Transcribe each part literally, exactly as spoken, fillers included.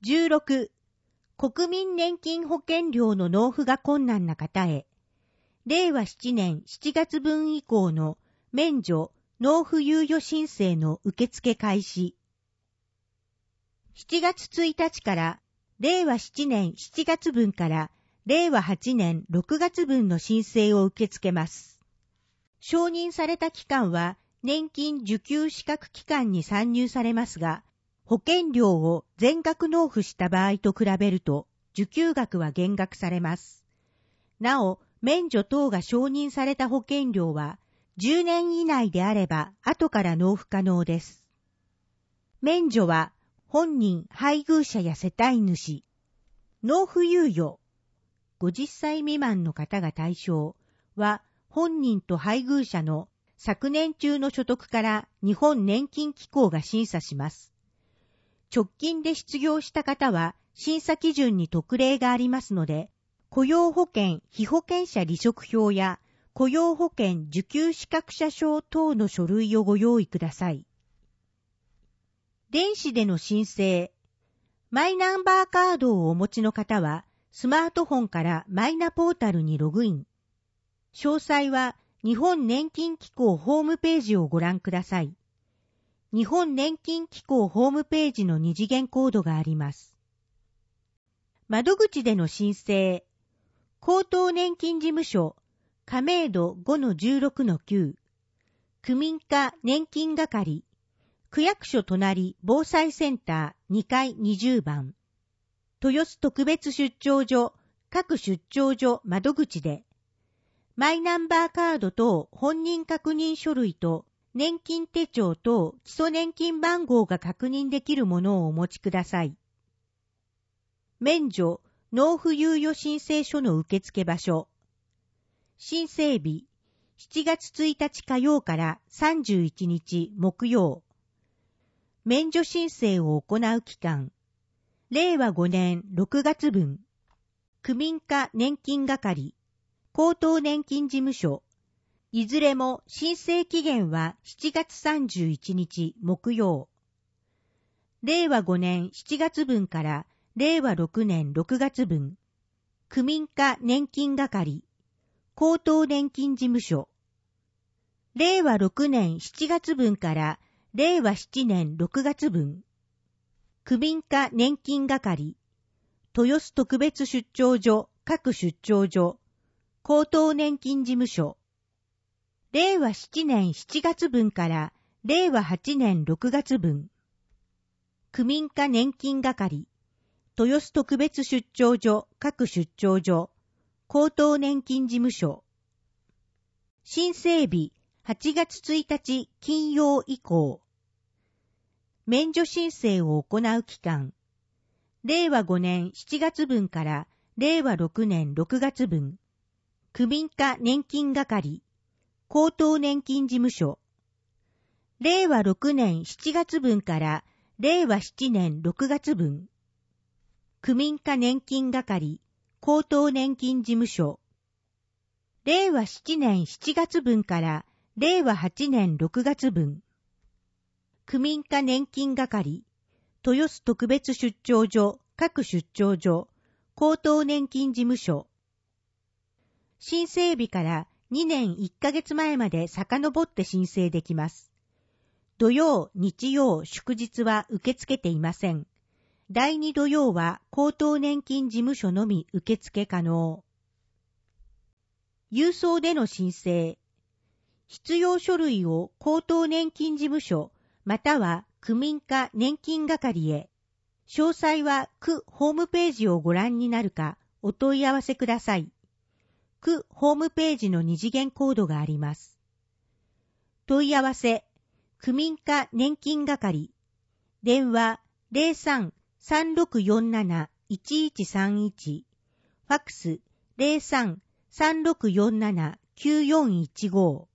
じゅうろく、国民年金保険料の納付が困難な方へ、れいわななねんしちがつぶん以降の免除納付猶予申請の受付開始。しちがつついたちかられいわななねんしちがつぶんかられいわはちねんろくがつぶんの申請を受け付けます。承認された期間は年金受給資格期間に算入されますが、保険料を全額納付した場合と比べると受給額は減額されます。なお、免除等が承認された保険料はじゅうねん以内であれば後から納付可能です。免除は本人、配偶者や世帯主、納付猶予、ごじゅっさい未満の方が対象は本人と配偶者の昨年中の所得から日本年金機構が審査します。直近で失業した方は審査基準に特例がありますので、雇用保険被保険者離職票や雇用保険受給資格者証等の書類をご用意ください。電子での申請。マイナンバーカードをお持ちの方は、スマートフォンからマイナポータルにログイン。詳細は日本年金機構ホームページをご覧ください。日本年金機構ホームページの二次元コードがあります。窓口での申請。高等年金事務所、亀戸 ごのじゅうろくのきゅう、区民課年金係、区役所隣防災センターにかいにじゅうばん、豊洲特別出張所、各出張所窓口で、マイナンバーカード等本人確認書類と年金手帳等基礎年金番号が確認できるものをお持ちください。免除、納付猶予申請書の受付場所。申請日、しちがつついたち火曜からさんじゅういちにち木曜。免除申請を行う期間。れいわごねんろくがつぶん。区民課年金係。高等年金事務所。いずれも申請期限はしちがつさんじゅういちにち木曜。れいわごねんしちがつぶんかられいわろくねんろくがつぶん。区民課年金係。高等年金事務所。れいわろくねんしちがつぶんかられいわななねんろくがつぶん。区民課年金係。豊洲特別出張所、各出張所。高等年金事務所。れいわななねんしちがつぶんかられいわはちねんろくがつぶん。区民課年金係。豊洲特別出張所、各出張所。高等年金事務所。申請日、はちがつついたち金曜以降。免除申請を行う期間。れいわごねんしちがつぶんかられいわろくねんろくがつぶん。区民課年金係。高等年金事務所。れいわろくねんしちがつぶんかられいわななねんろくがつぶん。区民課年金係。高等年金事務所。れいわななねんしちがつぶんかられいわはちねんろくがつぶん。区民課年金係。豊洲特別出張所、各出張所。高等年金事務所。申請日からにねんいっかげつまえまで遡って申請できます。土曜、日曜、祝日は受け付けていません。だいに土曜は高等年金事務所のみ受付可能。郵送での申請。必要書類を高等年金事務所または区民課年金係へ。詳細は区ホームページをご覧になるかお問い合わせください。区ホームページの二次元コードがあります。問い合わせ、区民課年金係。電話 ゼロさん さんろくよんなな いちいちさんいち。ファックス ゼロさん さんろくよんなな きゅうよんいちご。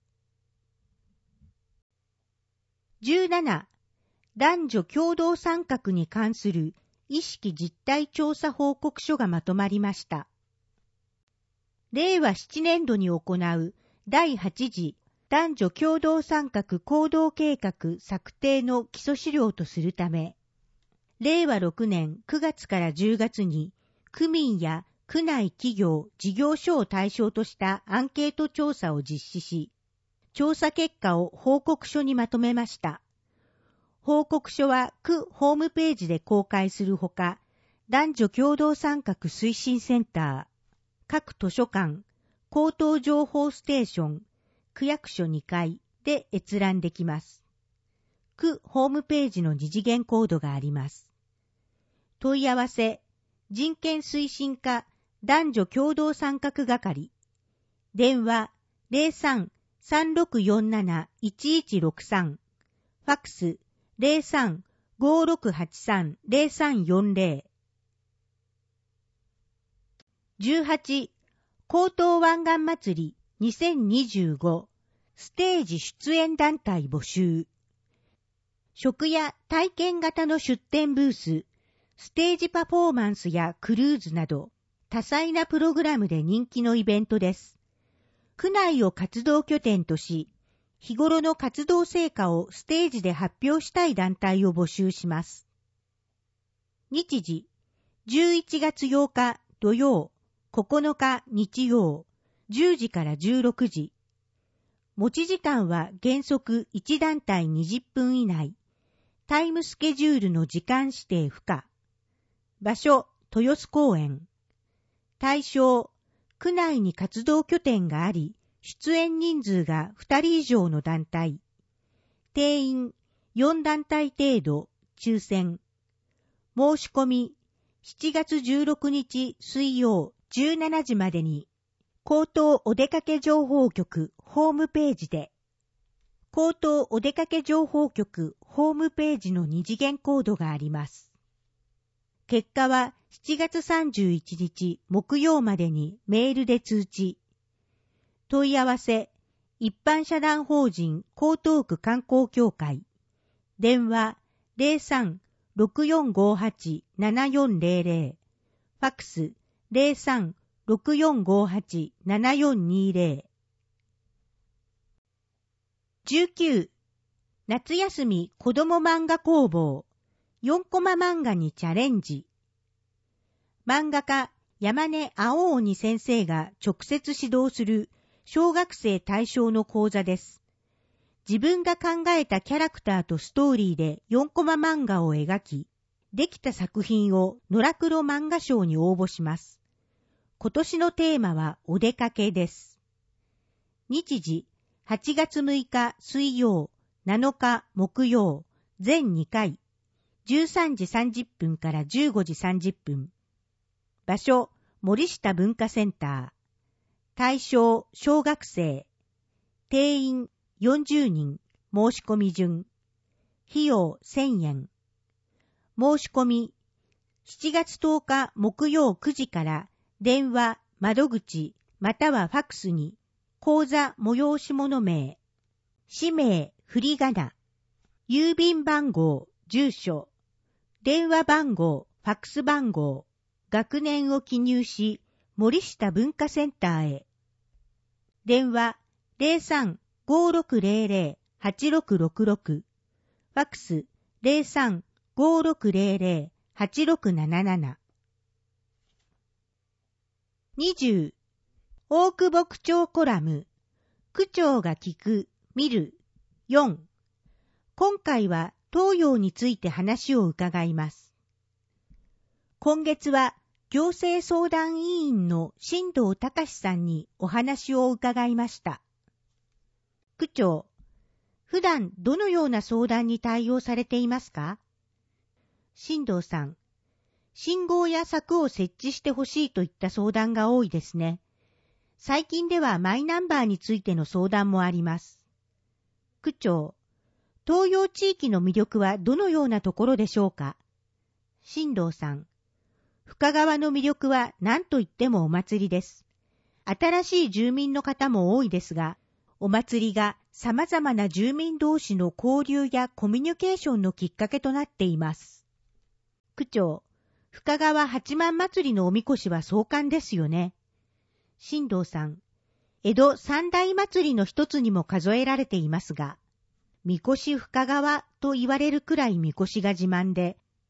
じゅうなな、男女共同参画に関する意識実態調査報告書がまとまりました。れいわななねんどに行うだいはち次男女共同参画行動計画策定の基礎資料とするため、 れいわろくねんくがつからじゅうがつに区民や区内企業、事業所を対象としたアンケート調査を実施し、調査結果を報告書にまとめました。報告書は区ホームページで公開するほか、男女共同参画推進センター、各図書館、口頭情報ステーション、区役所にかいで閲覧できます。区ホームページの二次元コードがあります。問い合わせ、人権推進課男女共同参画係、電話 ゼロさん さんろくよんなな いちいちろくさん、ファックス ゼロさん ごろくはちさん ゼロさんよんゼロ。じゅうはち、江東湾岸祭りにせんにじゅうごステージ出演団体募集。食や体験型の出展ブース、ステージパフォーマンスやクルーズなど多彩なプログラムで人気のイベントです。区内を活動拠点とし、日頃の活動成果をステージで発表したい団体を募集します。日時、じゅういちがつようか土曜、ここのか日曜、じゅうじからじゅうろくじ。持ち時間は原則いち団体にじゅっぷん以内。タイムスケジュールの時間指定不可。場所、豊洲公園。対象、区内に活動拠点があり、出演人数がふたり以上の団体。定員よん団体程度、抽選。申し込み、しちがつじゅうろくにち水曜じゅうしちじまでに、江東お出かけ情報局ホームページで、江東お出かけ情報局ホームページの二次元コードがあります。結果はしちがつさんじゅういちにち木曜までにメールで通知。問い合わせ、一般社団法人江東区観光協会。電話 ゼロさん ろくよんごはち ななよんゼロゼロ。ファックス ゼロさん ろくよんごはち ななよんにゼロ。じゅうきゅう、夏休み子ども漫画工房、よんコマ漫画にチャレンジ。漫画家山根青鬼先生が直接指導する小学生対象の講座です。自分が考えたキャラクターとストーリーでよんコマ漫画を描き、できた作品を野良黒漫画賞に応募します。今年のテーマはお出かけです。日時、はちがつむいか水曜、なのか木曜、全にかい、じゅうさんじさんじゅっぷんからじゅうごじさんじゅっぷん。場所、森下文化センター。対象、小学生。定員、よんじゅうにん、申し込み順。費用、せんえん。申し込み、しちがつとおか木曜くじから電話、窓口、またはファックスに、講座催し物名、氏名、振り仮名、郵便番号、住所、電話番号、ファックス番号、学年を記入し、森下文化センターへ。電話 ゼロさん ごろくゼロゼロ はちろくろくろく、ファックス ゼロさん ごろくゼロゼロ はちろくなななな。にじゅう、大久保区長コラム、区長が聞く、見る。よん。今回は東洋について話を伺います。今月は行政相談委員の新藤隆さんにお話を伺いました。区長、普段どのような相談に対応されていますか？新藤さん、信号や柵を設置してほしいといった相談が多いですね。最近ではマイナンバーについての相談もあります。区長、東洋地域の魅力はどのようなところでしょうか？新藤さん、深川の魅力は何といってもお祭りです。新しい住民の方も多いですが、お祭りが様々な住民同士の交流やコミュニケーションのきっかけとなっています。区長、深川八幡祭りのおみこしは壮観ですよね。新藤さん、江戸三大祭りの一つにも数えられていますが、みこし深川と言われるくらいみこしが自慢で、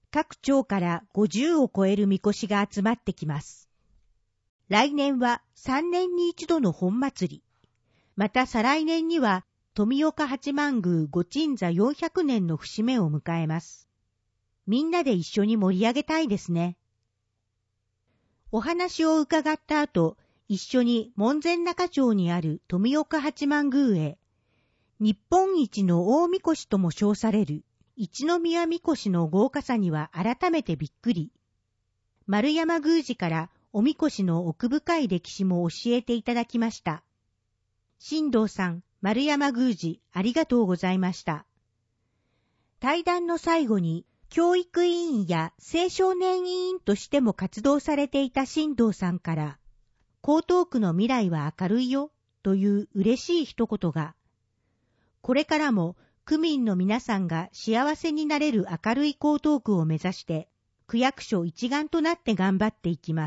各町からごじゅうを超えるみこしが集まってきます。来年はさんねんに一度の本祭り。また再来年には富岡八幡宮御鎮座よんひゃくねんの節目を迎えます。みんなで一緒に盛り上げたいですね。お話を伺った後、一緒に門前仲町にある富岡八幡宮へ、日本一の大みこしとも称される一宮みこしの豪華さには改めてびっくり。丸山宮司からおみこしの奥深い歴史も教えていただきました。新藤さん、丸山宮司、ありがとうございました。対談の最後に、教育委員や青少年委員としても活動されていた新藤さんから、江東区の未来は明るいよという嬉しい一言が、これからも区民の皆さんが幸せになれる明るい江東区を目指して、区役所一丸となって頑張っていきます。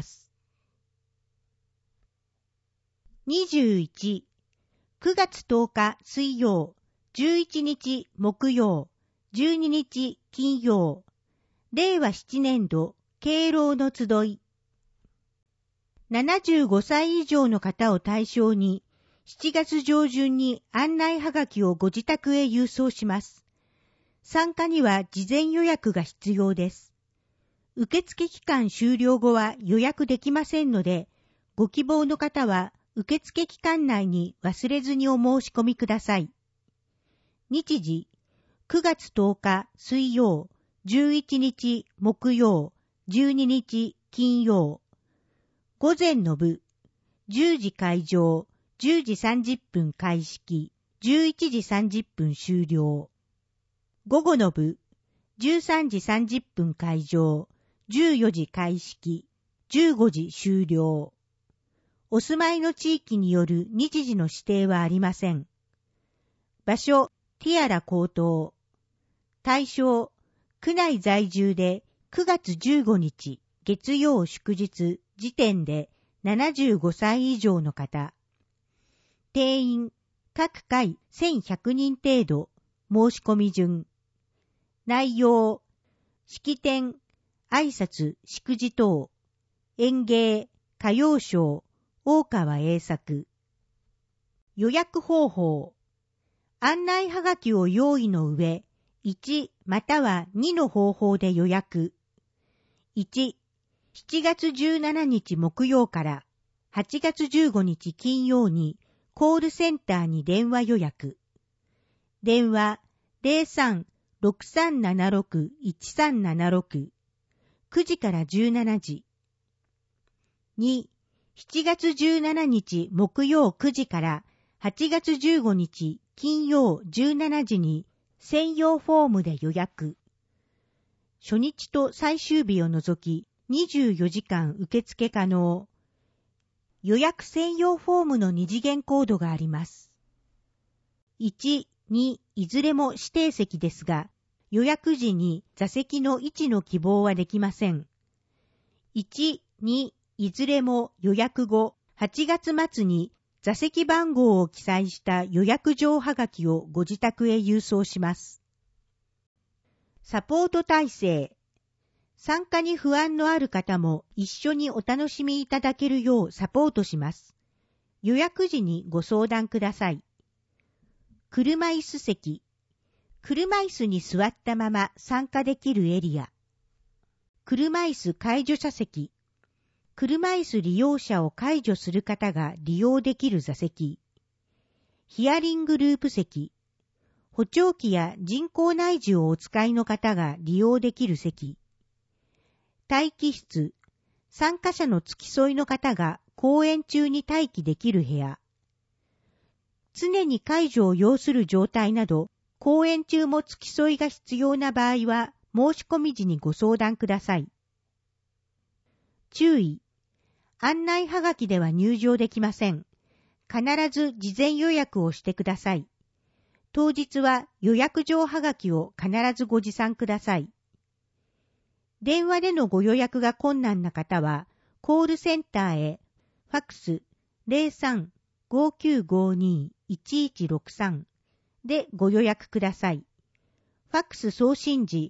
にじゅういち、くがつとおか水曜、じゅういちにち木曜、じゅうににち金曜、れいわななねんど敬老の集い。ななじゅうごさい以上の方を対象に、しちがつ上旬に案内はがきをご自宅へ郵送します。参加には事前予約が必要です。受付期間終了後は予約できませんので、ご希望の方は受付期間内に忘れずにお申し込みください。日時、くがつとおか水曜、じゅういちにち木曜、じゅうににち金曜。午前の部、じゅうじ開場、じゅうじさんじゅっぷん開式、じゅういちじさんじゅっぷん終了。午後の部、じゅうさんじさんじゅっぷん開場、じゅうよじ開式、じゅうごじ終了。お住まいの地域による日時の指定はありません。場所、ティアラ高等。対象、区内在住でくがつじゅうごにち月曜祝日時点でななじゅうごさい以上の方。定員、各回せんひゃくにん程度、申し込み順。内容、式典、挨拶、祝辞等、演芸、歌謡ショー、大川栄作。予約方法、案内はがきを用意の上、いちまたはにの方法で予約。いち、しちがつじゅうしちにち木曜からはちがつじゅうごにち金曜にコールセンターに電話予約。電話 ゼロさん ろくさんななろく いちさんななろく くじからじゅうしちじ。に、しちがつじゅうしちにち木曜くじからはちがつじゅうごにち金曜じゅうしちじに専用フォームで予約。初日と最終日を除きにじゅうよじかん受付可能。予約専用フォームの二次元コードがあります。いち、にいずれも指定席ですが、予約時に座席の位置の希望はできません。いち、にいずれも予約後、はちがつ末に座席番号を記載した予約状はがきをご自宅へ郵送します。サポート体制。参加に不安のある方も一緒にお楽しみいただけるようサポートします。予約時にご相談ください。車椅子席。車椅子に座ったまま参加できるエリア。車椅子介助者席。車椅子利用者を介助する方が利用できる座席。ヒアリングループ席。補聴器や人工内耳をお使いの方が利用できる席。待機室。参加者の付き添いの方が講演中に待機できる部屋。常に介助を要する状態など、講演中も付き添いが必要な場合は、申し込み時にご相談ください。注意。案内はがきでは入場できません。必ず事前予約をしてください。当日は予約状はがきを必ずご持参ください。電話でのご予約が困難な方は、コールセンターへ、ファックス ゼロさん ごきゅうごに いちいちろくさん でご予約ください。ファックス送信時、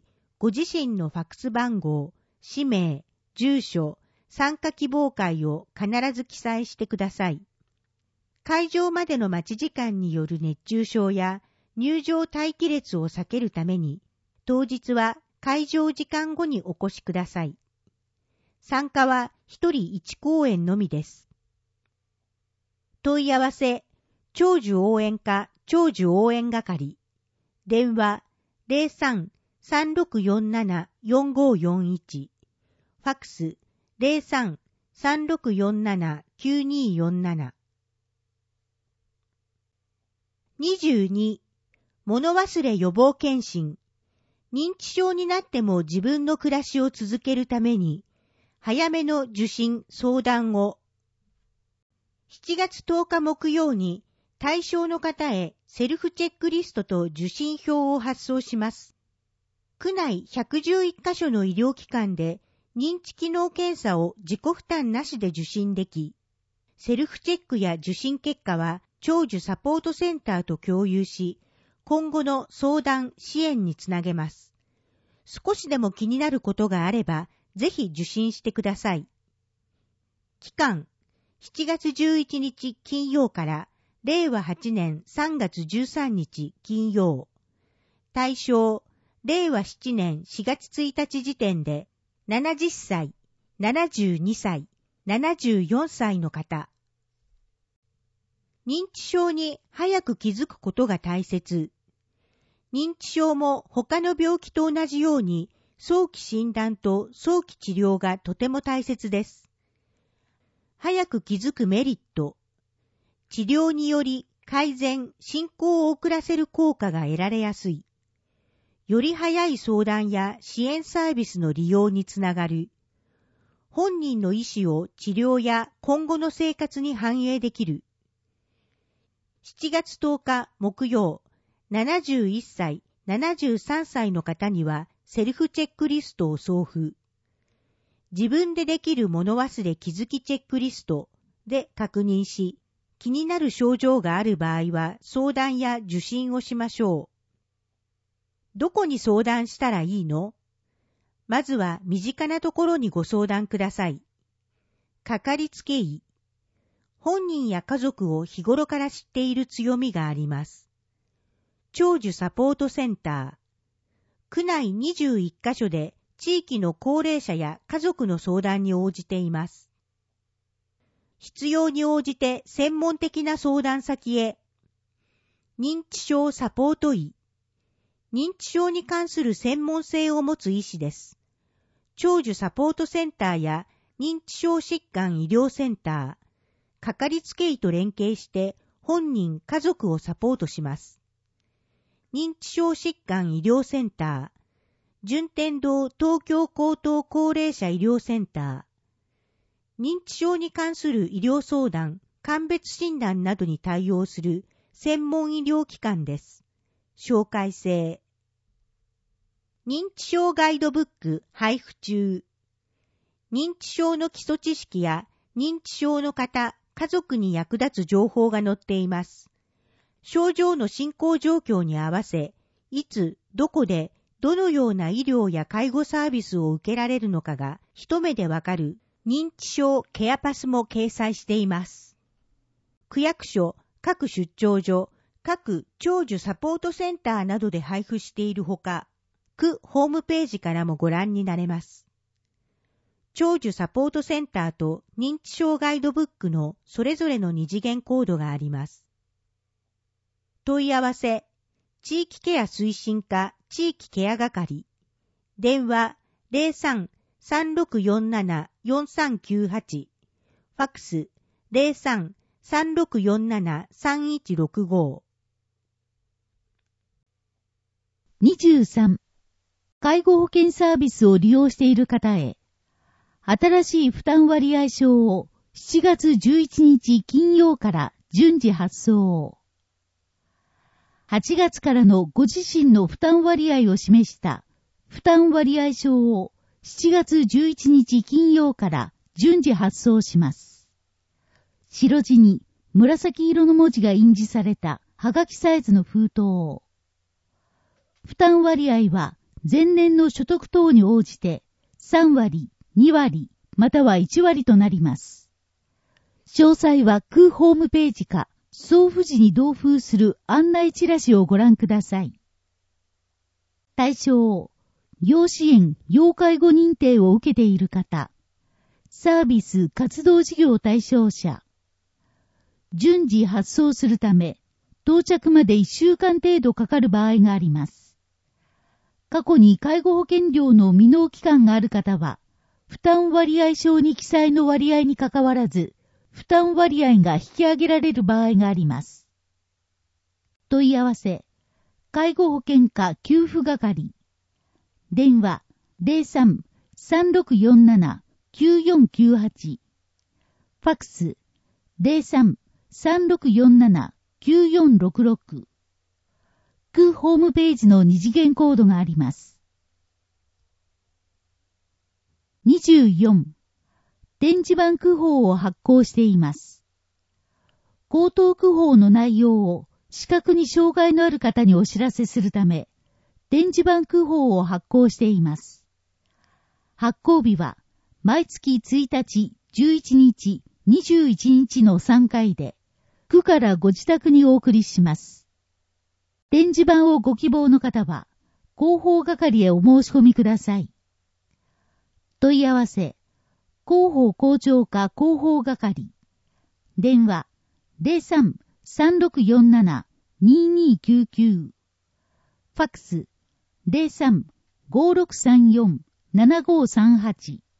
ご自身のファックス番号、氏名、住所、参加希望会を必ず記載してください。会場までの待ち時間による熱中症や入場待機列を避けるために、当日は会場時間後にお越しください。参加はひとりいち公演のみです。問い合わせ、長寿応援課長寿応援係。電話 ゼロさん さんろくよんなな よんごよんいち。ファックス ゼロさん さんろくよんなな きゅうによんなな。にじゅうに、物忘れ予防検診。認知症になっても自分の暮らしを続けるために、早めの受診・相談を。しちがつとおか木曜に、対象の方へセルフチェックリストと受診票を発送します。区内ひゃくじゅういっかしょの医療機関で認知機能検査を自己負担なしで受診でき、セルフチェックや受診結果は長寿サポートセンターと共有し、今後の相談・支援につなげます。少しでも気になることがあれば、ぜひ受診してください。期間、しちがつじゅういちにち金曜かられいわはちねんさんがつじゅうさんにち金曜。対象、れいわななねんしがつついたち時点でななじゅっさい、ななじゅうにさい、ななじゅうよんさいの方。認知症に早く気づくことが大切。認知症も他の病気と同じように早期診断と早期治療がとても大切です。早く気づくメリット。治療により改善・進行を遅らせる効果が得られやすい。より早い相談や支援サービスの利用につながる。本人の意思を治療や今後の生活に反映できる。しちがつとおか木曜、ななじゅういっさい、ななじゅうさんさいの方にはセルフチェックリストを送付。自分でできる物忘れ気づきチェックリストで確認し、気になる症状がある場合は相談や受診をしましょう。どこに相談したらいいの？まずは身近なところにご相談ください。かかりつけ医。本人や家族を日頃から知っている強みがあります。長寿サポートセンター。区内にじゅういっかしょで地域の高齢者や家族の相談に応じています。必要に応じて専門的な相談先へ。認知症サポート医。認知症に関する専門性を持つ医師です。長寿サポートセンターや認知症疾患医療センター、かかりつけ医と連携して本人・家族をサポートします。認知症疾患医療センター、順天堂東京高等高齢者医療センター、認知症に関する医療相談、鑑別診断などに対応する専門医療機関です。紹介制。認知症ガイドブック配布中。認知症の基礎知識や認知症の方、家族に役立つ情報が載っています。症状の進行状況に合わせ、いつ、どこで、どのような医療や介護サービスを受けられるのかが一目でわかる認知症ケアパスも掲載しています。区役所、各出張所、各長寿サポートセンターなどで配布しているほか、区ホームページからもご覧になれます。長寿サポートセンターと認知症ガイドブックのそれぞれの二次元コードがあります。問い合わせ、地域ケア推進課地域ケア係。電話 ゼロさん さんろくよんなな よんさんきゅうはち。ファックス ゼロさん さんろくよんなな さんいちろくご。 にじゅうさん. 介護保険サービスを利用している方へ、新しい負担割合証をしちがつじゅういちにち金曜から順次発送。はちがつからのご自身の負担割合を示した負担割合証をしちがつじゅういちにち金曜から順次発送します。白地に紫色の文字が印字されたはがきサイズの封筒を。負担割合は前年の所得等に応じてさんわり、にわり、またはいちわりとなります。詳細は空ホームページか送付時に同封する案内チラシをご覧ください。対象、要支援・要介護認定を受けている方、サービス・活動事業対象者、順次発送するため、到着までいっしゅうかん程度かかる場合があります。過去に介護保険料の未納期間がある方は、負担割合証に記載の割合にかかわらず、負担割合が引き上げられる場合があります。問い合わせ、介護保険課給付係。電話 ゼロさん さんろくよんなな きゅうよんきゅうはち。ファックス ゼロさん さんろくよんなな きゅうよんろくろく。区ホームページの二次元コードがあります。にじゅうよん. 点字版区報を発行しています。口頭区報の内容を視覚に障害のある方にお知らせするため、点字版区報を発行しています。発行日は毎月ついたち、じゅういちにち、にじゅういちにちのさんかいで、区からご自宅にお送りします。点字版をご希望の方は、広報係へお申し込みください。問い合わせ、広報校長課広報係。電話、ゼロさん さんろくよんなな ににきゅうきゅう。ファックス、ゼロさん ごろくさんよん ななごさんはち。